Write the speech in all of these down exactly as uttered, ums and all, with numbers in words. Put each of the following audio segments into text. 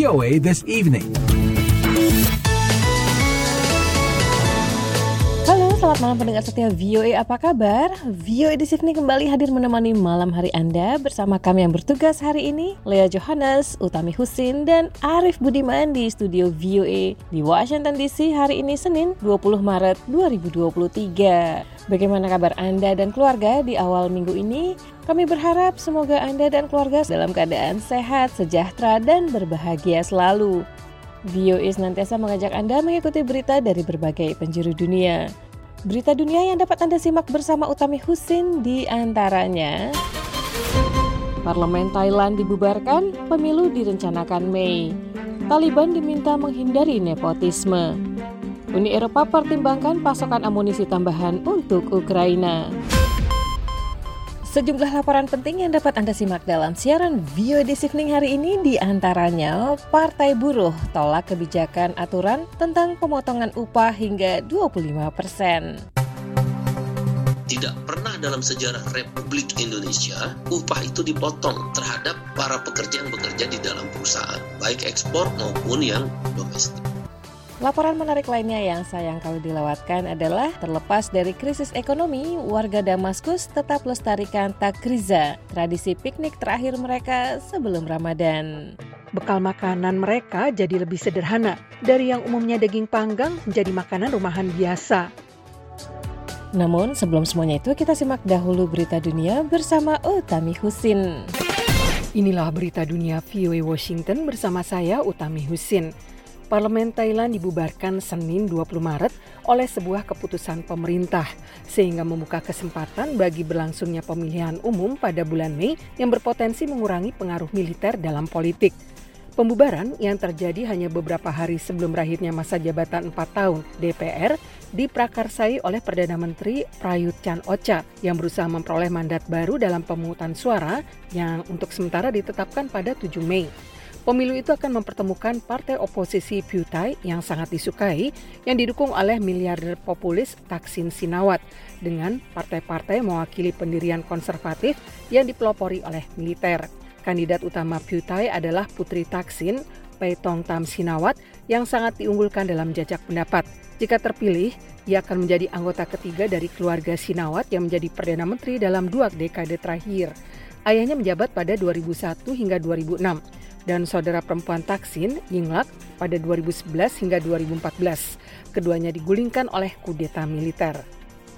V O A This Evening. Halo, selamat malam pendengar setia V O A, apa kabar? V O A This Evening kembali hadir menemani malam hari Anda bersama kami yang bertugas hari ini, Lea Johannes, Utami Husin, dan Arif Budiman di studio V O A di Washington D C hari ini Senin dua puluh Maret dua ribu dua puluh tiga. Bagaimana kabar Anda dan keluarga di awal minggu ini? Kami berharap semoga Anda dan keluarga dalam keadaan sehat, sejahtera, dan berbahagia selalu. V O A senantiasa mengajak Anda mengikuti berita dari berbagai penjuru dunia. Berita dunia yang dapat Anda simak bersama Utami Husin di antaranya: Parlemen Thailand dibubarkan, pemilu direncanakan Mei. Taliban diminta menghindari nepotisme. Uni Eropa pertimbangkan pasokan amunisi tambahan untuk Ukraina. Sejumlah laporan penting yang dapat Anda simak dalam siaran V O A This Evening hari ini, di antaranya Partai Buruh tolak kebijakan aturan tentang pemotongan upah hingga dua puluh lima persen. Tidak pernah dalam sejarah Republik Indonesia upah itu dipotong terhadap para pekerja yang bekerja di dalam perusahaan, baik ekspor maupun yang domestik. Laporan menarik lainnya yang sayang kalau dilewatkan adalah terlepas dari krisis ekonomi, warga Damaskus tetap lestarikan takriza, tradisi piknik terakhir mereka sebelum Ramadan. Bekal makanan mereka jadi lebih sederhana, dari yang umumnya daging panggang menjadi makanan rumahan biasa. Namun sebelum semuanya itu, kita simak dahulu berita dunia bersama Utami Husin. Inilah berita dunia V O A Washington bersama saya Utami Husin. Parlemen Thailand dibubarkan Senin dua puluh Maret oleh sebuah keputusan pemerintah, sehingga membuka kesempatan bagi berlangsungnya pemilihan umum pada bulan Mei yang berpotensi mengurangi pengaruh militer dalam politik. Pembubaran yang terjadi hanya beberapa hari sebelum berakhirnya masa jabatan empat tahun D P R diprakarsai oleh Perdana Menteri Prayut Chan-o-cha yang berusaha memperoleh mandat baru dalam pemungutan suara yang untuk sementara ditetapkan pada tujuh Mei. Pemilu itu akan mempertemukan partai oposisi Pheu Thai yang sangat disukai yang didukung oleh miliarder populis Thaksin Shinawatra dengan partai-partai mewakili pendirian konservatif yang dipelopori oleh militer. Kandidat utama Pheu Thai adalah putri Thaksin, Paetongtarn Shinawatra, yang sangat diunggulkan dalam jajak pendapat. Jika terpilih, ia akan menjadi anggota ketiga dari keluarga Shinawatra yang menjadi Perdana Menteri dalam dua dekade terakhir. Ayahnya menjabat pada dua ribu satu hingga dua ribu enam. Dan saudara perempuan Thaksin, Yingluck, pada dua ribu sebelas hingga dua ribu empat belas. Keduanya digulingkan oleh kudeta militer.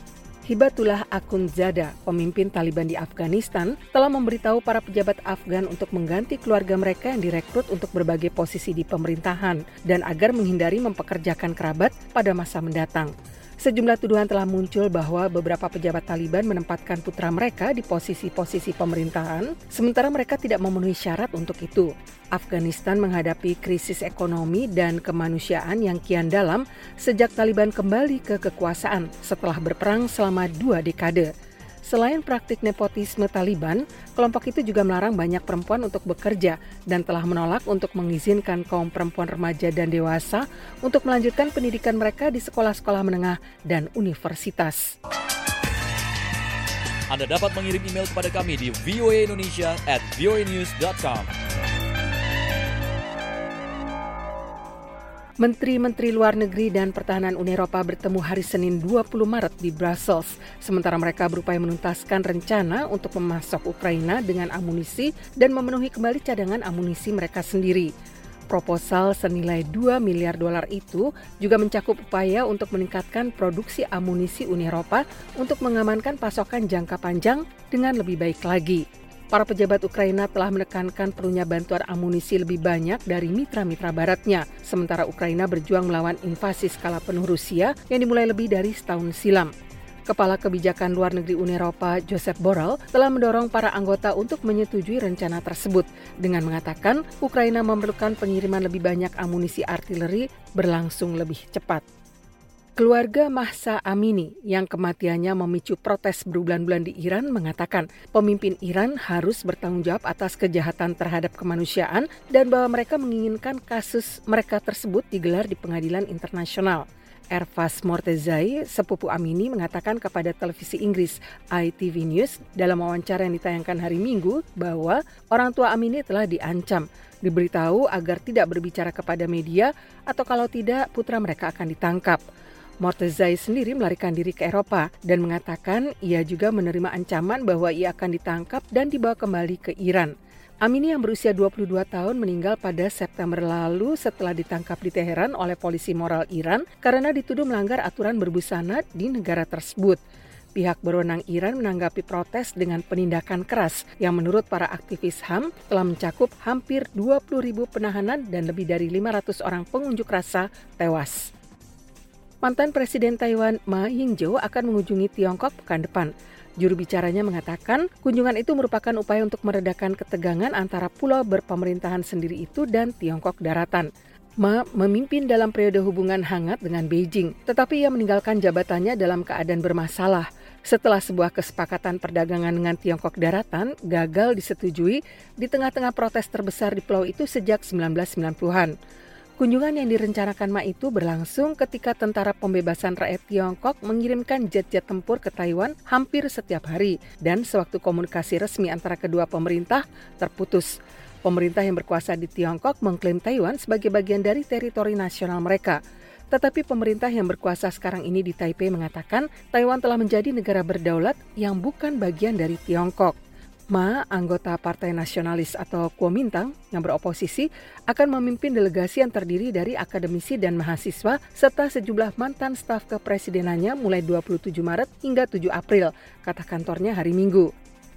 Hibatullah Akhundzada, pemimpin Taliban di Afghanistan, telah memberitahu para pejabat Afgan untuk mengganti keluarga mereka yang direkrut untuk berbagai posisi di pemerintahan dan agar menghindari mempekerjakan kerabat pada masa mendatang. Sejumlah tuduhan telah muncul bahwa beberapa pejabat Taliban menempatkan putra mereka di posisi-posisi pemerintahan, sementara mereka tidak memenuhi syarat untuk itu. Afghanistan menghadapi krisis ekonomi dan kemanusiaan yang kian dalam sejak Taliban kembali ke kekuasaan setelah berperang selama dua dekade. Selain praktik nepotisme Taliban, kelompok itu juga melarang banyak perempuan untuk bekerja dan telah menolak untuk mengizinkan kaum perempuan remaja dan dewasa untuk melanjutkan pendidikan mereka di sekolah-sekolah menengah dan universitas. Anda dapat mengirim email kepada kami di voaindonesia at voanews dot com. Menteri-Menteri Luar Negeri dan Pertahanan Uni Eropa bertemu hari Senin dua puluh Maret di Brussels, sementara mereka berupaya menuntaskan rencana untuk memasok Ukraina dengan amunisi dan memenuhi kembali cadangan amunisi mereka sendiri. Proposal senilai dua miliar dolar itu juga mencakup upaya untuk meningkatkan produksi amunisi Uni Eropa untuk mengamankan pasokan jangka panjang dengan lebih baik lagi. Para pejabat Ukraina telah menekankan perlunya bantuan amunisi lebih banyak dari mitra-mitra baratnya, sementara Ukraina berjuang melawan invasi skala penuh Rusia yang dimulai lebih dari setahun silam. Kepala Kebijakan Luar Negeri Uni Eropa, Josep Borrell, telah mendorong para anggota untuk menyetujui rencana tersebut dengan mengatakan Ukraina memerlukan pengiriman lebih banyak amunisi artileri berlangsung lebih cepat. Keluarga Mahsa Amini yang kematiannya memicu protes berbulan-bulan di Iran mengatakan pemimpin Iran harus bertanggung jawab atas kejahatan terhadap kemanusiaan dan bahwa mereka menginginkan kasus mereka tersebut digelar di pengadilan internasional. Ervas Mortezai, sepupu Amini, mengatakan kepada televisi Inggris I T V News dalam wawancara yang ditayangkan hari Minggu bahwa orang tua Amini telah diancam, diberitahu agar tidak berbicara kepada media atau kalau tidak putra mereka akan ditangkap. Mortezai sendiri melarikan diri ke Eropa dan mengatakan ia juga menerima ancaman bahwa ia akan ditangkap dan dibawa kembali ke Iran. Amini yang berusia dua puluh dua tahun meninggal pada September lalu setelah ditangkap di Teheran oleh polisi moral Iran karena dituduh melanggar aturan berbusana di negara tersebut. Pihak berwenang Iran menanggapi protes dengan penindakan keras yang menurut para aktivis H A M telah mencakup hampir dua puluh ribu penahanan dan lebih dari lima ratus orang pengunjuk rasa tewas. Mantan Presiden Taiwan Ma Ying-jeou akan mengunjungi Tiongkok pekan depan. Juru bicaranya mengatakan kunjungan itu merupakan upaya untuk meredakan ketegangan antara pulau berpemerintahan sendiri itu dan Tiongkok daratan. Ma memimpin dalam periode hubungan hangat dengan Beijing, tetapi ia meninggalkan jabatannya dalam keadaan bermasalah setelah sebuah kesepakatan perdagangan dengan Tiongkok daratan gagal disetujui di tengah-tengah protes terbesar di pulau itu sejak sembilan belas sembilan puluhan. Kunjungan yang direncanakan Ma itu berlangsung ketika Tentara Pembebasan Rakyat Tiongkok mengirimkan jet-jet tempur ke Taiwan hampir setiap hari dan sewaktu komunikasi resmi antara kedua pemerintah terputus. Pemerintah yang berkuasa di Tiongkok mengklaim Taiwan sebagai bagian dari teritori nasional mereka. Tetapi pemerintah yang berkuasa sekarang ini di Taipei mengatakan Taiwan telah menjadi negara berdaulat yang bukan bagian dari Tiongkok. Ma, anggota Partai Nasionalis atau Kuomintang yang beroposisi, akan memimpin delegasi yang terdiri dari akademisi dan mahasiswa serta sejumlah mantan staf kepresidenannya mulai dua puluh tujuh Maret hingga tujuh April, kata kantornya hari Minggu.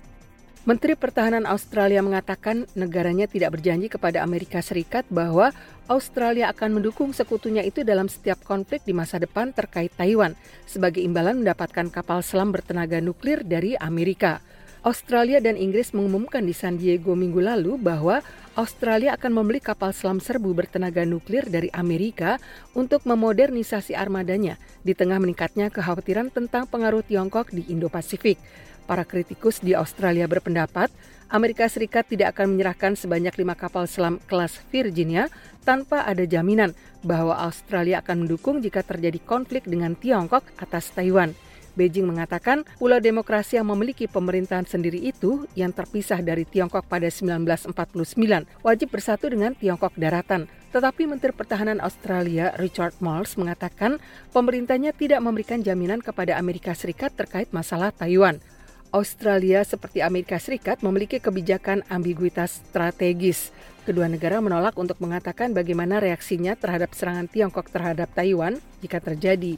Menteri Pertahanan Australia mengatakan negaranya tidak berjanji kepada Amerika Serikat bahwa Australia akan mendukung sekutunya itu dalam setiap konflik di masa depan terkait Taiwan sebagai imbalan mendapatkan kapal selam bertenaga nuklir dari Amerika. Australia dan Inggris mengumumkan di San Diego minggu lalu bahwa Australia akan membeli kapal selam serbu bertenaga nuklir dari Amerika untuk memodernisasi armadanya di tengah meningkatnya kekhawatiran tentang pengaruh Tiongkok di Indo-Pasifik. Para kritikus di Australia berpendapat Amerika Serikat tidak akan menyerahkan sebanyak lima kapal selam kelas Virginia tanpa ada jaminan bahwa Australia akan mendukung jika terjadi konflik dengan Tiongkok atas Taiwan. Beijing mengatakan pulau demokrasi yang memiliki pemerintahan sendiri itu yang terpisah dari Tiongkok pada sembilan belas empat puluh sembilan wajib bersatu dengan Tiongkok daratan. Tetapi Menteri Pertahanan Australia Richard Marles mengatakan pemerintahnya tidak memberikan jaminan kepada Amerika Serikat terkait masalah Taiwan. Australia seperti Amerika Serikat memiliki kebijakan ambiguitas strategis. Kedua negara menolak untuk mengatakan bagaimana reaksinya terhadap serangan Tiongkok terhadap Taiwan jika terjadi.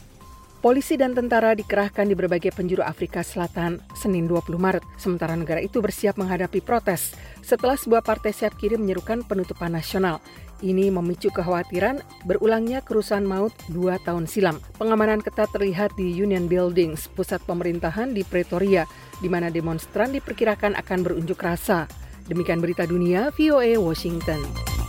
Polisi dan tentara dikerahkan di berbagai penjuru Afrika Selatan Senin dua puluh Maret, sementara negara itu bersiap menghadapi protes setelah sebuah partai sayap kiri menyerukan penutupan nasional. Ini memicu kekhawatiran berulangnya kerusuhan maut dua tahun silam. Pengamanan ketat terlihat di Union Buildings, pusat pemerintahan di Pretoria, di mana demonstran diperkirakan akan berunjuk rasa. Demikian berita dunia V O A Washington.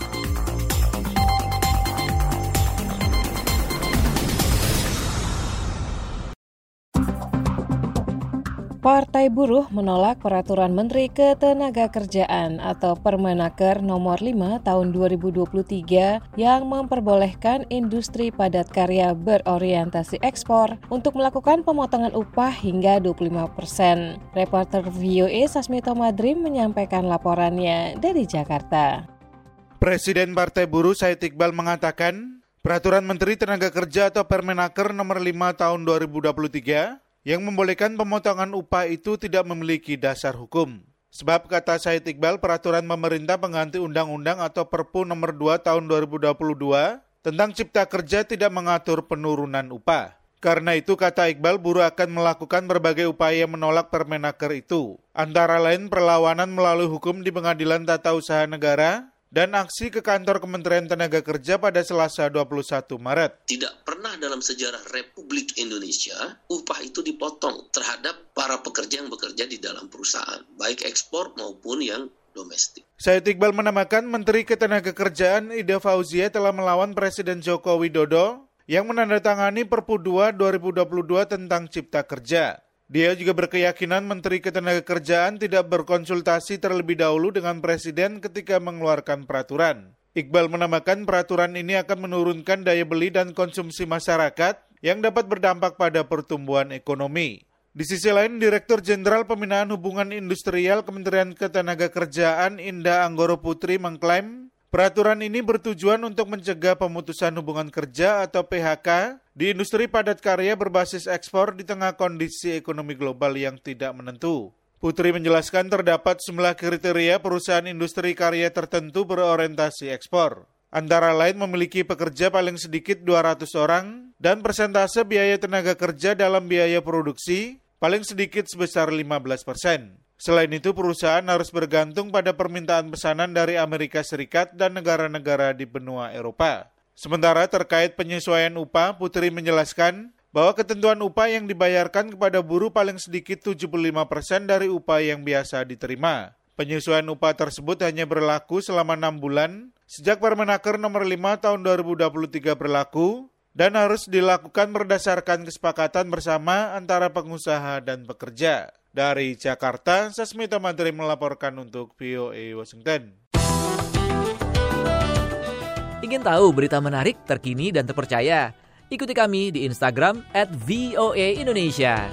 Partai Buruh menolak Peraturan Menteri Ketenagakerjaan atau Permenaker nomor lima tahun dua ribu dua puluh tiga yang memperbolehkan industri padat karya berorientasi ekspor untuk melakukan pemotongan upah hingga dua puluh lima persen. Reporter V O A Sasmito Madrim menyampaikan laporannya dari Jakarta. Presiden Partai Buruh Said Iqbal mengatakan, Peraturan Menteri Tenaga Kerja atau Permenaker nomor lima tahun dua ribu dua puluh tiga yang membolehkan pemotongan upah itu tidak memiliki dasar hukum. Sebab kata Said Iqbal, peraturan pemerintah pengganti undang-undang atau Perpu nomor dua tahun dua ribu dua puluh dua tentang Cipta Kerja tidak mengatur penurunan upah. Karena itu, kata Iqbal, buruh akan melakukan berbagai upaya menolak Permenaker itu. Antara lain perlawanan melalui hukum di Pengadilan Tata Usaha Negara dan aksi ke kantor Kementerian Tenaga Kerja pada Selasa dua puluh satu Maret. Tidak pernah dalam sejarah Republik Indonesia upah itu dipotong terhadap para pekerja yang bekerja di dalam perusahaan, baik ekspor maupun yang domestik. Said Iqbal menambahkan Menteri Ketenagakerjaan Ida Fauzia telah melawan Presiden Joko Widodo yang menandatangani Perpu dua tahun dua ribu dua puluh dua tentang Cipta Kerja. Dia juga berkeyakinan Menteri Ketenagakerjaan tidak berkonsultasi terlebih dahulu dengan Presiden ketika mengeluarkan peraturan. Iqbal menambahkan peraturan ini akan menurunkan daya beli dan konsumsi masyarakat yang dapat berdampak pada pertumbuhan ekonomi. Di sisi lain, Direktur Jenderal Pembinaan Hubungan Industrial Kementerian Ketenagakerjaan Indah Anggoro Putri mengklaim peraturan ini bertujuan untuk mencegah pemutusan hubungan kerja atau P H K di industri padat karya berbasis ekspor di tengah kondisi ekonomi global yang tidak menentu. Putri menjelaskan terdapat sejumlah kriteria perusahaan industri karya tertentu berorientasi ekspor. Antara lain memiliki pekerja paling sedikit dua ratus orang dan persentase biaya tenaga kerja dalam biaya produksi paling sedikit sebesar lima belas persen. Selain itu, perusahaan harus bergantung pada permintaan pesanan dari Amerika Serikat dan negara-negara di benua Eropa. Sementara terkait penyesuaian upah, Putri menjelaskan bahwa ketentuan upah yang dibayarkan kepada buruh paling sedikit tujuh puluh lima persen dari upah yang biasa diterima. Penyesuaian upah tersebut hanya berlaku selama enam bulan sejak Permenaker nomor lima tahun dua ribu dua puluh tiga berlaku dan harus dilakukan berdasarkan kesepakatan bersama antara pengusaha dan pekerja. Dari Jakarta, Sasmita Madri melaporkan untuk V O A Washington. Ingin tahu berita menarik, terkini, dan terpercaya? Ikuti kami di Instagram at V O A Indonesia.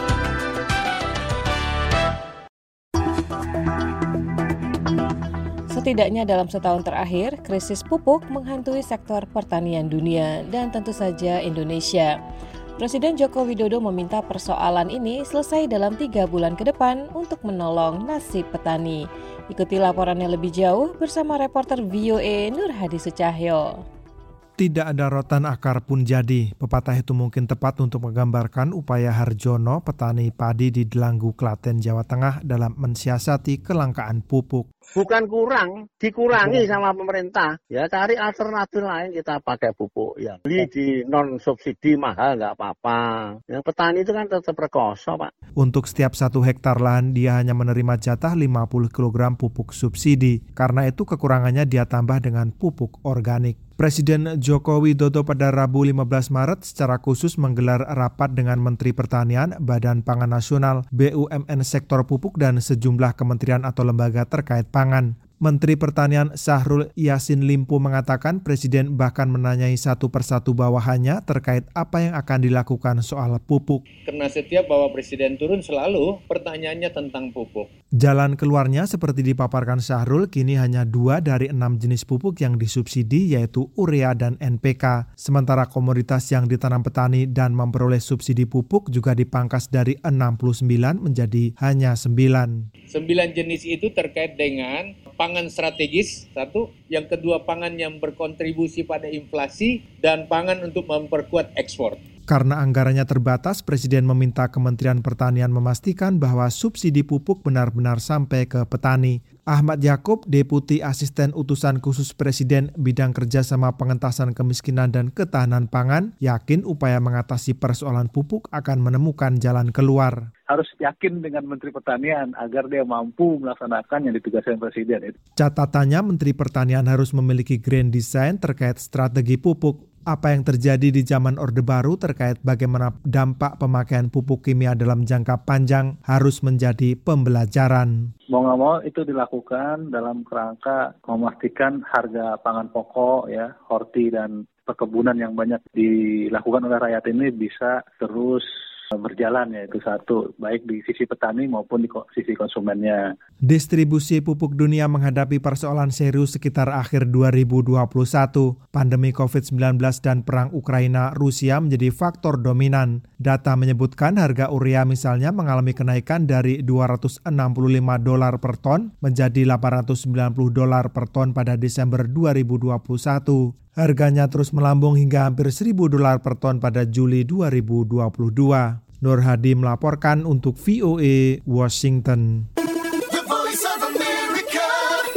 Setidaknya dalam setahun terakhir, krisis pupuk menghantui sektor pertanian dunia dan tentu saja Indonesia. Presiden Joko Widodo meminta persoalan ini selesai dalam tiga bulan ke depan untuk menolong nasib petani. Ikuti laporannya lebih jauh bersama reporter V O A Nur Hadi Sucahyo. Tidak ada rotan akar pun jadi. Pepatah itu mungkin tepat untuk menggambarkan upaya Harjono, petani padi di Delanggu, Klaten, Jawa Tengah dalam mensiasati kelangkaan pupuk. Bukan kurang, dikurangi sama pemerintah. Ya cari alternatif lain, kita pakai pupuk yang beli di non subsidi mahal nggak apa-apa. Yang petani itu kan tetap rekoso, Pak. Untuk setiap satu hektar lahan dia hanya menerima jatah lima puluh kilogram pupuk subsidi. Karena itu kekurangannya dia tambah dengan pupuk organik. Presiden Joko Widodo pada Rabu lima belas Maret secara khusus menggelar rapat dengan Menteri Pertanian, Badan Pangan Nasional, B U M N sektor pupuk dan sejumlah kementerian atau lembaga terkait pangan. Menteri Pertanian Syahrul Yassin Limpo mengatakan Presiden bahkan menanyai satu persatu bawahannya terkait apa yang akan dilakukan soal pupuk. Karena setiap Bapak Presiden turun selalu pertanyaannya tentang pupuk. Jalan keluarnya seperti dipaparkan Syahrul, kini hanya dua dari enam jenis pupuk yang disubsidi yaitu urea dan N P K. Sementara komoditas yang ditanam petani dan memperoleh subsidi pupuk juga dipangkas dari enam puluh sembilan menjadi hanya sembilan. Sembilan jenis itu terkait dengan pangan strategis, satu. Yang kedua, pangan yang berkontribusi pada inflasi, dan pangan untuk memperkuat ekspor. Karena anggarannya terbatas, Presiden meminta Kementerian Pertanian memastikan bahwa subsidi pupuk benar-benar sampai ke petani. Ahmad Yakub, Deputi Asisten Utusan Khusus Presiden Bidang Kerjasama Pengentasan Kemiskinan dan Ketahanan Pangan, yakin upaya mengatasi persoalan pupuk akan menemukan jalan keluar. Harus yakin dengan Menteri Pertanian agar dia mampu melaksanakan yang ditugaskan Presiden. Catatannya, Menteri Pertanian harus memiliki grand design terkait strategi pupuk. Apa yang terjadi di zaman Orde Baru terkait bagaimana dampak pemakaian pupuk kimia dalam jangka panjang harus menjadi pembelajaran. Mau nggak mau itu dilakukan dalam kerangka memastikan harga pangan pokok, ya, horti dan perkebunan yang banyak dilakukan oleh rakyat ini bisa terus berjalan, yaitu satu, baik di sisi petani maupun di sisi konsumennya. Distribusi pupuk dunia menghadapi persoalan serius sekitar akhir dua ribu dua puluh satu. Pandemi covid sembilan belas dan perang Ukraina-Rusia menjadi faktor dominan. Data menyebutkan harga urea misalnya mengalami kenaikan dari dua ratus enam puluh lima dolar per ton menjadi delapan ratus sembilan puluh dolar per ton pada Desember dua ribu dua puluh satu. Harganya terus melambung hingga hampir seribu dolar per ton pada Juli dua ribu dua puluh dua. Nur Hadi melaporkan untuk V O A Washington. The Voice of America,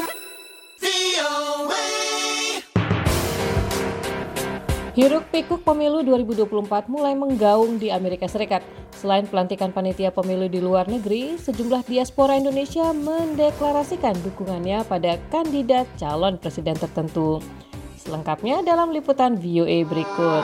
V O A. Hiruk pikuk pemilu dua ribu dua puluh empat mulai menggaung di Amerika Serikat. Selain pelantikan panitia pemilu di luar negeri, sejumlah diaspora Indonesia mendeklarasikan dukungannya pada kandidat calon presiden tertentu. Selengkapnya dalam liputan V O A berikut.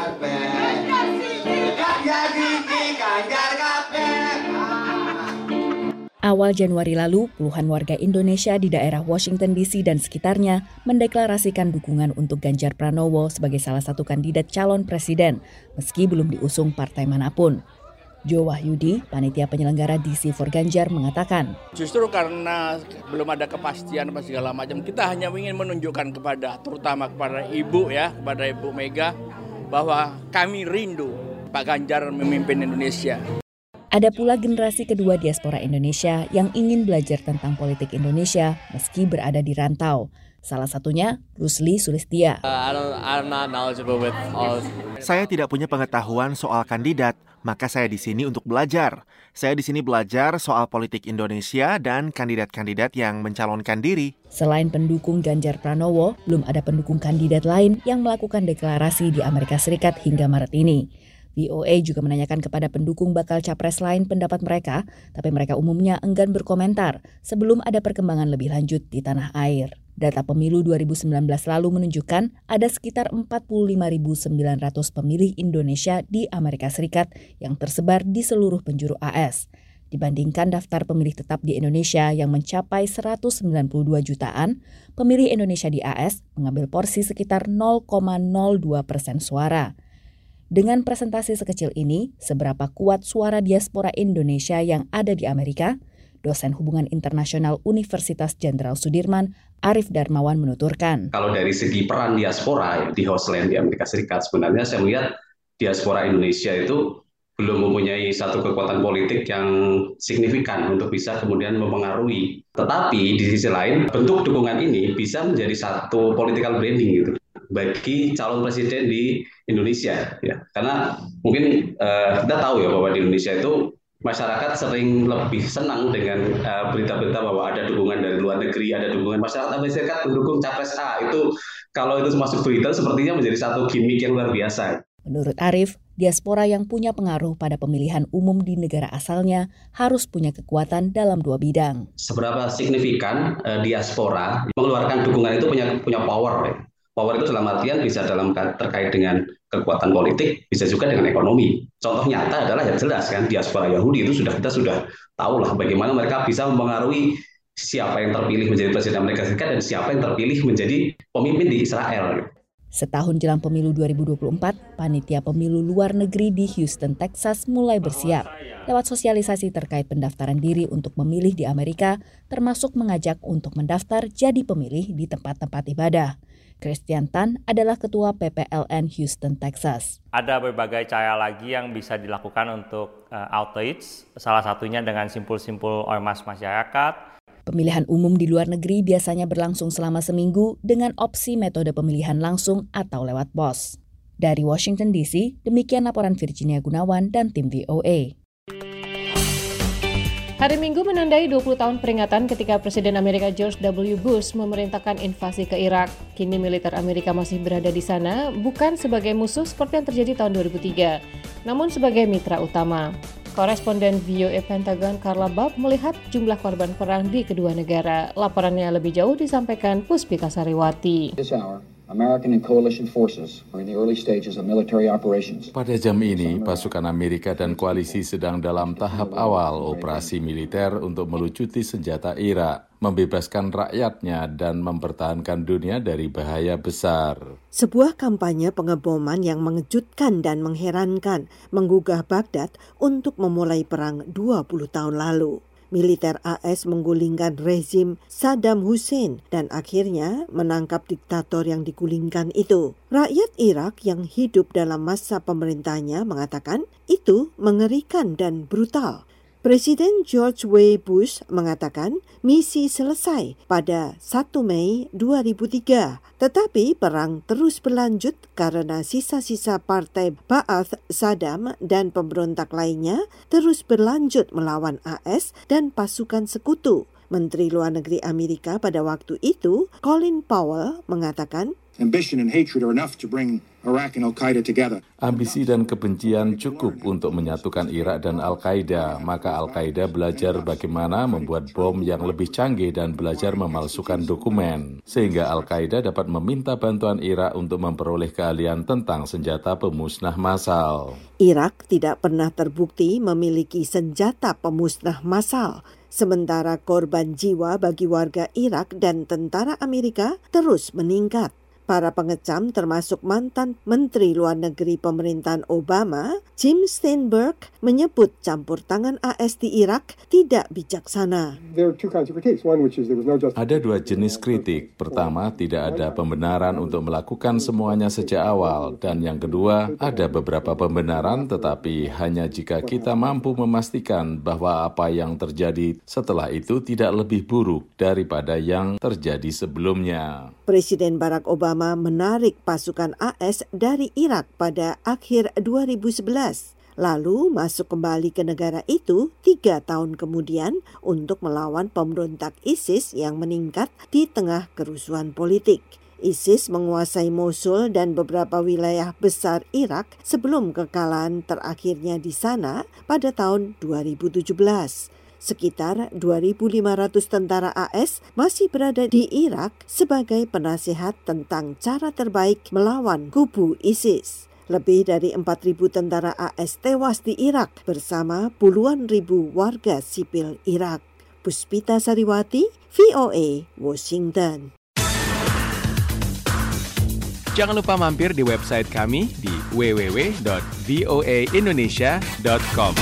Awal Januari lalu, puluhan warga Indonesia di daerah Washington D C dan sekitarnya mendeklarasikan dukungan untuk Ganjar Pranowo sebagai salah satu kandidat calon presiden, meski belum diusung partai manapun. Jo Wahyudi, panitia penyelenggara D C for Ganjar, mengatakan, justru karena belum ada kepastian apa segala macam, kita hanya ingin menunjukkan kepada, terutama kepada Ibu ya, kepada Ibu Mega, bahwa kami rindu Pak Ganjar memimpin Indonesia. Ada pula generasi kedua diaspora Indonesia yang ingin belajar tentang politik Indonesia meski berada di rantau. Salah satunya Rusli Sulistia. Uh, I don't, I'm not knowledgeable with all. Saya tidak punya pengetahuan soal kandidat, maka saya di sini untuk belajar. Saya di sini belajar soal politik Indonesia dan kandidat-kandidat yang mencalonkan diri. Selain pendukung Ganjar Pranowo, belum ada pendukung kandidat lain yang melakukan deklarasi di Amerika Serikat hingga Maret ini. V O A juga menanyakan kepada pendukung bakal capres lain pendapat mereka, tapi mereka umumnya enggan berkomentar sebelum ada perkembangan lebih lanjut di tanah air. Data pemilu dua ribu sembilan belas lalu menunjukkan ada sekitar empat puluh lima ribu sembilan ratus pemilih Indonesia di Amerika Serikat yang tersebar di seluruh penjuru A S. Dibandingkan daftar pemilih tetap di Indonesia yang mencapai seratus sembilan puluh dua jutaan, pemilih Indonesia di A S mengambil porsi sekitar nol koma nol dua persen suara. Dengan presentasi sekecil ini, seberapa kuat suara diaspora Indonesia yang ada di Amerika? Dosen Hubungan Internasional Universitas Jenderal Sudirman, Arif Darmawan menuturkan. Kalau dari segi peran diaspora di Hostland di Amerika Serikat, sebenarnya saya melihat diaspora Indonesia itu belum mempunyai satu kekuatan politik yang signifikan untuk bisa kemudian mempengaruhi. Tetapi di sisi lain, bentuk dukungan ini bisa menjadi satu political branding gitu bagi calon presiden di Indonesia, ya. Karena mungkin uh, kita tahu ya bahwa di Indonesia itu masyarakat sering lebih senang dengan uh, berita-berita bahwa ada dukungan dari luar negeri, ada dukungan masyarakat Amerika Serikat mendukung capres A. Itu kalau itu masuk berita sepertinya menjadi satu gimmick yang luar biasa. Menurut Arif, diaspora yang punya pengaruh pada pemilihan umum di negara asalnya harus punya kekuatan dalam dua bidang. Seberapa signifikan uh, diaspora mengeluarkan dukungan itu punya punya power, ya. Power itu dalam artian bisa dalam terkait dengan kekuatan politik, bisa juga dengan ekonomi. Contoh nyata adalah yang jelas kan, diaspora Yahudi itu sudah kita sudah tahu lah bagaimana mereka bisa mempengaruhi siapa yang terpilih menjadi presiden Amerika Serikat dan siapa yang terpilih menjadi pemimpin di Israel. Setahun jelang pemilu dua ribu dua puluh empat, panitia pemilu luar negeri di Houston, Texas mulai bersiap lewat sosialisasi terkait pendaftaran diri untuk memilih di Amerika, termasuk mengajak untuk mendaftar jadi pemilih di tempat-tempat ibadah. Christian Tan adalah ketua P P L N Houston, Texas. Ada berbagai cara lagi yang bisa dilakukan untuk uh, outreach, salah satunya dengan simpul-simpul ormas masyarakat. Pemilihan umum di luar negeri biasanya berlangsung selama seminggu dengan opsi metode pemilihan langsung atau lewat pos. Dari Washington D C, demikian laporan Virginia Gunawan dan tim V O A. Hari Minggu menandai dua puluh tahun peringatan ketika Presiden Amerika George W. Bush memerintahkan invasi ke Irak. Kini militer Amerika masih berada di sana, bukan sebagai musuh seperti yang terjadi tahun dua ribu tiga, namun sebagai mitra utama. Koresponden V O A Pentagon Carla Babb melihat jumlah korban perang di kedua negara. Laporannya lebih jauh disampaikan Puspita Sariwati. American and coalition forces are in the early stages of military operations. Pada jam ini, pasukan Amerika dan koalisi sedang dalam tahap awal operasi militer untuk melucuti senjata Irak, membebaskan rakyatnya dan mempertahankan dunia dari bahaya besar. Sebuah kampanye pengeboman yang mengejutkan dan mengherankan menggugah Baghdad untuk memulai perang dua puluh tahun lalu. Militer A S menggulingkan rezim Saddam Hussein dan akhirnya menangkap diktator yang digulingkan itu. Rakyat Irak yang hidup dalam masa pemerintahnya mengatakan itu mengerikan dan brutal. Presiden George W. Bush mengatakan misi selesai pada satu Mei dua ribu tiga, tetapi perang terus berlanjut karena sisa-sisa partai Ba'ath Saddam dan pemberontak lainnya terus berlanjut melawan A S dan pasukan sekutu. Menteri Luar Negeri Amerika pada waktu itu, Colin Powell, mengatakan ambition and hatred are enough to bring Iraq and Al-Qaeda together. Ambisi dan kebencian cukup untuk menyatukan Irak dan Al-Qaeda, maka Al-Qaeda belajar bagaimana membuat bom yang lebih canggih dan belajar memalsukan dokumen, sehingga Al-Qaeda dapat meminta bantuan Irak untuk memperoleh keahlian tentang senjata pemusnah massal. Irak tidak pernah terbukti memiliki senjata pemusnah massal, sementara korban jiwa bagi warga Irak dan tentara Amerika terus meningkat. Para pengecam termasuk mantan Menteri Luar Negeri pemerintahan Obama, Jim Steinberg, menyebut campur tangan A S di Irak tidak bijaksana. Ada dua jenis kritik. Pertama, tidak ada pembenaran untuk melakukan semuanya sejak awal. Dan yang kedua, ada beberapa pembenaran tetapi hanya jika kita mampu memastikan bahwa apa yang terjadi setelah itu tidak lebih buruk daripada yang terjadi sebelumnya. Presiden Barack Obama menarik pasukan A S dari Irak pada akhir dua ribu sebelas, lalu masuk kembali ke negara itu tiga tahun kemudian untuk melawan pemberontak ISIS yang meningkat di tengah kerusuhan politik. ISIS menguasai Mosul dan beberapa wilayah besar Irak sebelum kekalahan terakhirnya di sana pada tahun dua ribu tujuh belas. Sekitar dua ribu lima ratus tentara A S masih berada di Irak sebagai penasehat tentang cara terbaik melawan kubu ISIS. Lebih dari empat ribu tentara A S tewas di Irak bersama puluhan ribu warga sipil Irak. Puspita Sariwati, V O A, Washington. Jangan lupa mampir di website kami di w w w dot voa indonesia dot com.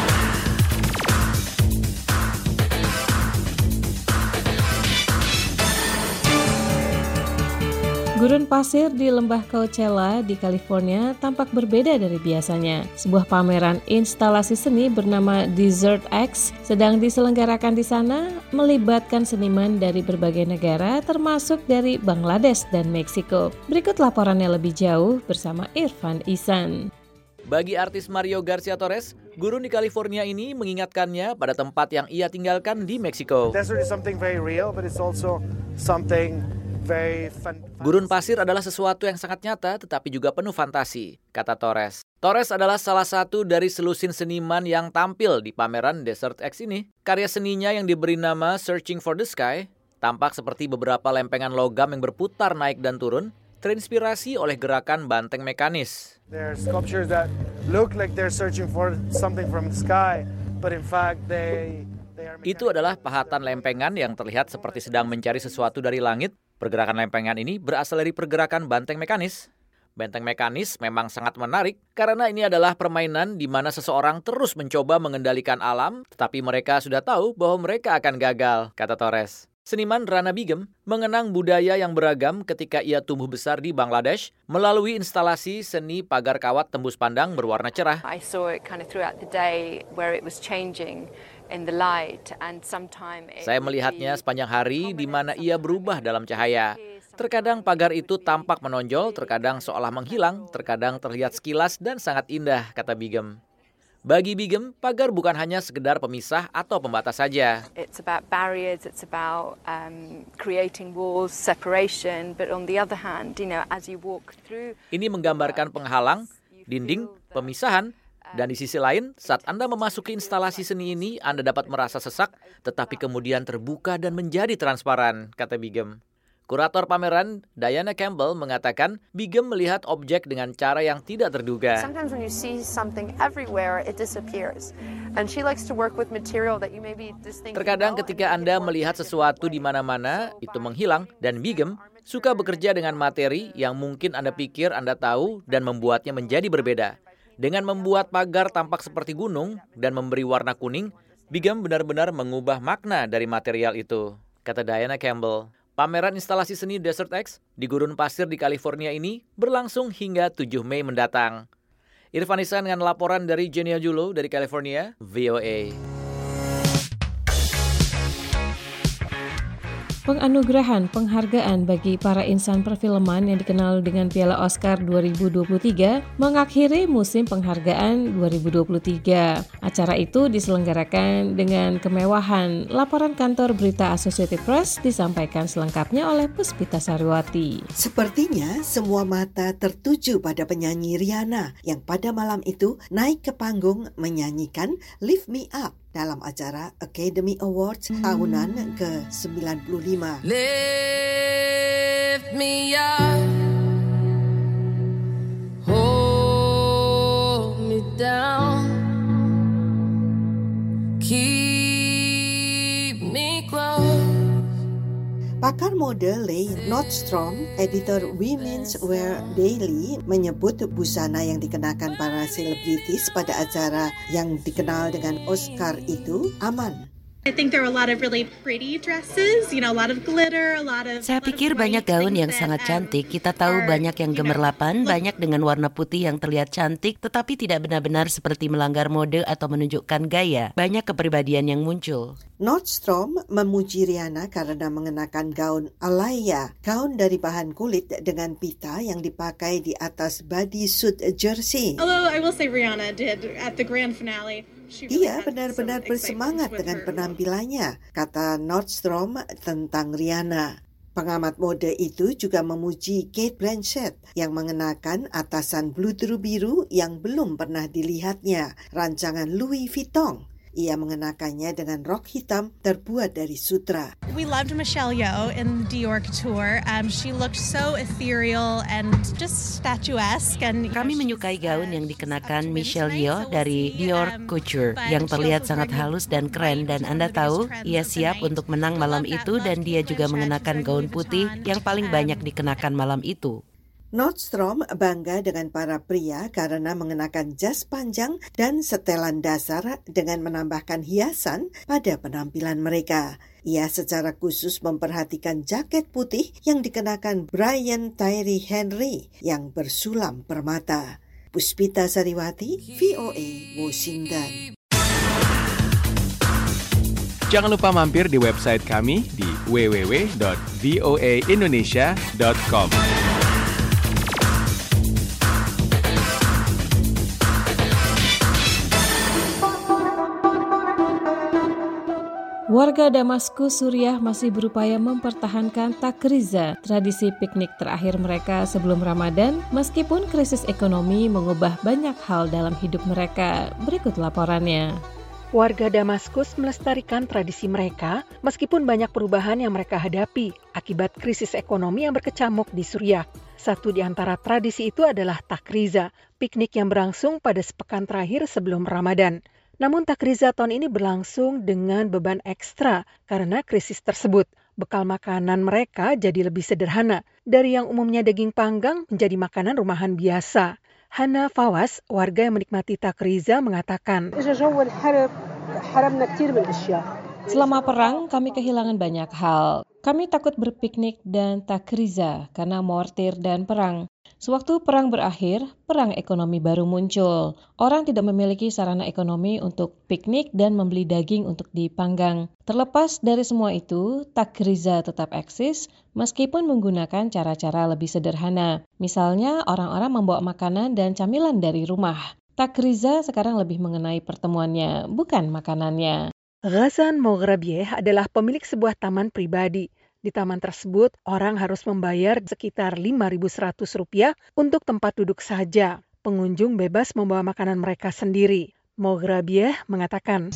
Gurun pasir di lembah Coachella di California tampak berbeda dari biasanya. Sebuah pameran instalasi seni bernama Desert X sedang diselenggarakan di sana, melibatkan seniman dari berbagai negara termasuk dari Bangladesh dan Meksiko. Berikut laporannya lebih jauh bersama Irfan Ihsan. Bagi artis Mario Garcia Torres, gurun di California ini mengingatkannya pada tempat yang ia tinggalkan di Meksiko. Desert is something very real, but it's also something very fun. Gurun pasir adalah sesuatu yang sangat nyata tetapi juga penuh fantasi, kata Torres. Torres adalah salah satu dari selusin seniman yang tampil di pameran Desert X ini. Karya seninya yang diberi nama Searching for the Sky tampak seperti beberapa lempengan logam yang berputar naik dan turun, terinspirasi oleh gerakan banteng mekanis. There are sculptures that look like they're searching for something from the sky, but in fact they they are Itu adalah pahatan lempengan yang terlihat seperti sedang mencari sesuatu dari langit. Pergerakan lempengan ini berasal dari pergerakan banteng mekanis. Benteng mekanis memang sangat menarik karena ini adalah permainan di mana seseorang terus mencoba mengendalikan alam, tetapi mereka sudah tahu bahwa mereka akan gagal, kata Torres. Seniman Rana Begum mengenang budaya yang beragam ketika ia tumbuh besar di Bangladesh melalui instalasi seni pagar kawat tembus pandang berwarna cerah. I saw it kind of throughout the day where it was changing in the light and sometimes Saya melihatnya sepanjang hari di mana ia berubah dalam cahaya. Terkadang pagar itu tampak menonjol, terkadang seolah menghilang, terkadang terlihat sekilas dan sangat indah, kata Begum. Bagi Begum, pagar bukan hanya sekedar pemisah atau pembatas saja. It's about barriers, it's about um, creating walls, separation, but on the other hand, you know, as you walk through, Ini menggambarkan penghalang, dinding, pemisahan, dan di sisi lain, saat Anda memasuki instalasi seni ini, Anda dapat merasa sesak, tetapi kemudian terbuka dan menjadi transparan, kata Begum. Kurator pameran Diana Campbell mengatakan Begum melihat objek dengan cara yang tidak terduga. Sometimes when you see something everywhere, it disappears. And she likes to work with material that you maybe just think. Terkadang ketika Anda melihat sesuatu di mana-mana, itu menghilang, dan Begum suka bekerja dengan materi yang mungkin Anda pikir Anda tahu dan membuatnya menjadi berbeda. Dengan membuat pagar tampak seperti gunung dan memberi warna kuning, Begum benar-benar mengubah makna dari material itu, kata Diana Campbell. Pameran instalasi seni Desert X di gurun pasir di California ini berlangsung hingga tujuh Mei mendatang. Irfan Ihsan dengan laporan dari Genia Julo dari California, V O A. Penganugerahan penghargaan bagi para insan perfilman yang dikenal dengan Piala Oscar dua ribu dua puluh tiga mengakhiri musim penghargaan dua ribu dua puluh tiga. Acara itu diselenggarakan dengan kemewahan. Laporan kantor berita Associated Press disampaikan selengkapnya oleh Puspita Sariwati. Sepertinya semua mata tertuju pada penyanyi Rihanna yang pada malam itu naik ke panggung menyanyikan Lift Me Up dalam acara Academy Awards tahunan ke sembilan puluh lima. Lift me up, hold me down, keep me close. Pakar mode Leigh Nordstrom, editor Women's Wear Daily, menyebut busana yang dikenakan para selebritis pada acara yang dikenal dengan Oscar itu aman. I think there are a lot of really pretty dresses, you know, a lot of glitter, a lot of... Saya pikir banyak gaun yang sangat cantik. Kita tahu banyak yang gemerlapan, banyak dengan warna putih yang terlihat cantik, tetapi tidak benar-benar seperti melanggar mode atau menunjukkan gaya. Banyak kepribadian yang muncul. Nordstrom memuji Rihanna karena mengenakan gaun Alaya, gaun dari bahan kulit dengan pita yang dipakai di atas bodysuit jersey. Although I will say Rihanna did at the grand finale. Dia benar-benar bersemangat dengan penampilannya, kata Nordstrom tentang Rihanna. Pengamat mode itu juga memuji Cate Blanchett yang mengenakan atasan bludru biru yang belum pernah dilihatnya, rancangan Louis Vuitton. Ia mengenakannya dengan rok hitam terbuat dari sutra. We loved Michelle Yeoh in the Dior Couture. Um, she looked so ethereal and just statuesque. And kami menyukai gaun yang dikenakan Michelle Yeoh dari Dior Couture yang terlihat sangat halus dan keren, dan Anda tahu ia siap untuk menang malam itu, dan dia juga mengenakan gaun putih yang paling banyak dikenakan malam itu. Nordstrom bangga dengan para pria karena mengenakan jas panjang dan setelan dasar dengan menambahkan hiasan pada penampilan mereka. Ia secara khusus memperhatikan jaket putih yang dikenakan Brian Tyree Henry yang bersulam permata. Puspita Sariwati, V O A, Washington. Jangan lupa mampir di website kami di w w w dot v o a indonesia dot com. Warga Damaskus, Suriah masih berupaya mempertahankan takriza, tradisi piknik terakhir mereka sebelum Ramadan, meskipun krisis ekonomi mengubah banyak hal dalam hidup mereka. Berikut laporannya. Warga Damaskus melestarikan tradisi mereka meskipun banyak perubahan yang mereka hadapi akibat krisis ekonomi yang berkecamuk di Suriah. Satu di antara tradisi itu adalah takriza, piknik yang berlangsung pada sepekan terakhir sebelum Ramadan. Namun takriza tahun ini berlangsung dengan beban ekstra karena krisis tersebut. Bekal makanan mereka jadi lebih sederhana. Dari yang umumnya daging panggang menjadi makanan rumahan biasa. Hana Fawas, warga yang menikmati takriza, mengatakan, selama perang kami kehilangan banyak hal. Kami takut berpiknik dan takriza karena mortir dan perang. Sewaktu perang berakhir, perang ekonomi baru muncul. Orang tidak memiliki sarana ekonomi untuk piknik dan membeli daging untuk dipanggang. Terlepas dari semua itu, takriza tetap eksis meskipun menggunakan cara-cara lebih sederhana. Misalnya, orang-orang membawa makanan dan camilan dari rumah. Takriza sekarang lebih mengenai pertemuannya, bukan makanannya. Ghazan Moghrabieh adalah pemilik sebuah taman pribadi. Di taman tersebut, orang harus membayar sekitar lima ribu seratus rupiah untuk tempat duduk saja. Pengunjung bebas membawa makanan mereka sendiri. Moghrabieh mengatakan,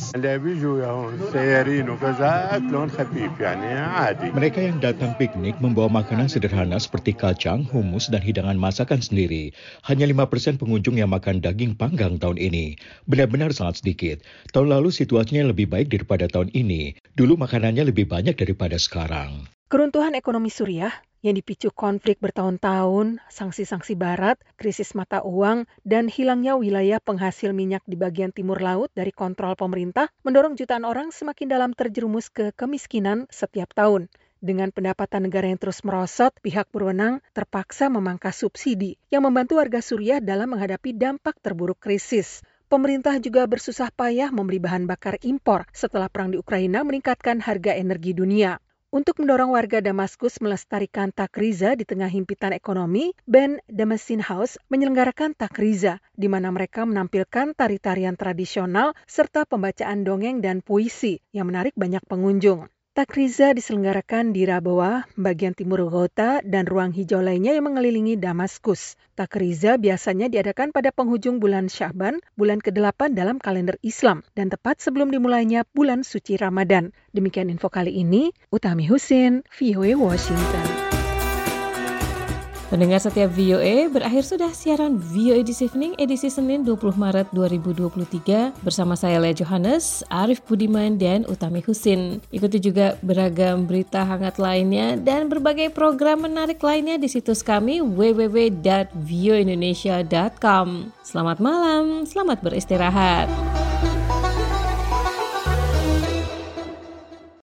mereka yang datang piknik membawa makanan sederhana seperti kacang, humus, dan hidangan masakan sendiri. Hanya lima persen pengunjung yang makan daging panggang tahun ini. Benar-benar sangat sedikit. Tahun lalu situasinya lebih baik daripada tahun ini. Dulu makanannya lebih banyak daripada sekarang. Keruntuhan ekonomi Suriah yang dipicu konflik bertahun-tahun, sanksi-sanksi barat, krisis mata uang, dan hilangnya wilayah penghasil minyak di bagian timur laut dari kontrol pemerintah mendorong jutaan orang semakin dalam terjerumus ke kemiskinan setiap tahun. Dengan pendapatan negara yang terus merosot, pihak berwenang terpaksa memangkas subsidi yang membantu warga Suriah dalam menghadapi dampak terburuk krisis. Pemerintah juga bersusah payah membeli bahan bakar impor setelah perang di Ukraina meningkatkan harga energi dunia. Untuk mendorong warga Damaskus melestarikan takriza di tengah himpitan ekonomi, band The Machine House menyelenggarakan takriza, di mana mereka menampilkan tari-tarian tradisional serta pembacaan dongeng dan puisi yang menarik banyak pengunjung. Takriza diselenggarakan di Rabawa, bagian timur Ghouta, dan ruang hijau lainnya yang mengelilingi Damaskus. Takriza biasanya diadakan pada penghujung bulan Sya'ban, bulan kedelapan dalam kalender Islam, dan tepat sebelum dimulainya bulan suci Ramadan. Demikian info kali ini, Utami Husin, V O A Washington. Pendengar setiap V O A, berakhir sudah siaran V O A This Evening edisi Senin dua puluh Maret dua ribu dua puluh tiga bersama saya Lea Johannes, Arif Budiman, dan Utami Husin. Ikuti juga beragam berita hangat lainnya dan berbagai program menarik lainnya di situs kami w w w dot v o indonesia dot com. Selamat malam, selamat beristirahat.